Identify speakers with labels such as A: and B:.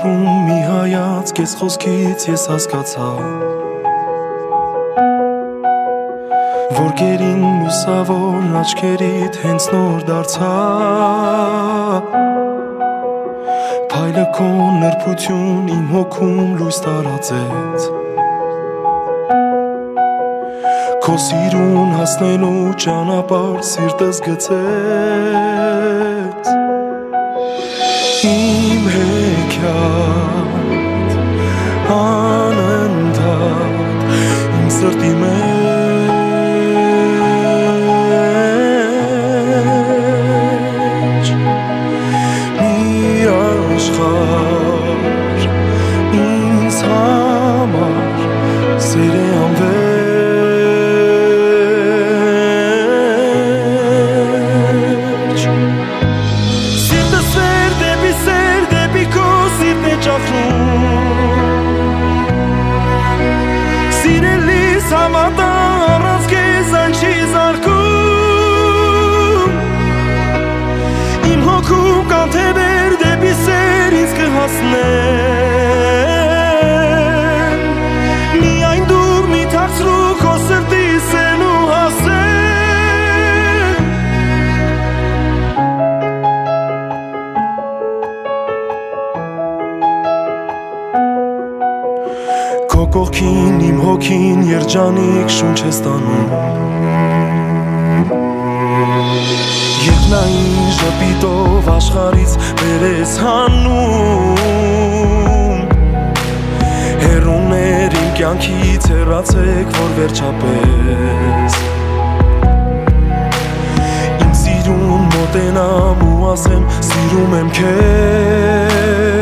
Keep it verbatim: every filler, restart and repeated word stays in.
A: հոգում մի հայացք ես խոսքից ես հասկացա Որ գերին լուսավոր աչքերիդ հենց նոր դարձա Փայլը քո նրբություն իմ հոգում լույս տարածեց Քո սիրուն հասնելու ճանապարհ սիրտս գծեց Իմ հեքիաթ անընդհատ իմ սրտի մեջ Մի աշխարհ ինձ համար սեր է անվեր Սիրելիս համատա առանց կեզ այն չի զարկում Իմ հոգում կանթևեր դեպի սեր ինձ կհասնեն Միայն դու մի թաքցրու քո սրտի սեն ու հասեն Քո կողքին իմ հոգին երջանիկ շունչ է ստանում Երբ նա ինձ ժպիտով աշխարհից վեր ես հանում Հեռուներ իմ կյանքից հեռացեք որ վերջապես Իմ սիրուն մոտենամ ու ասեմ սիրում եմ քեզ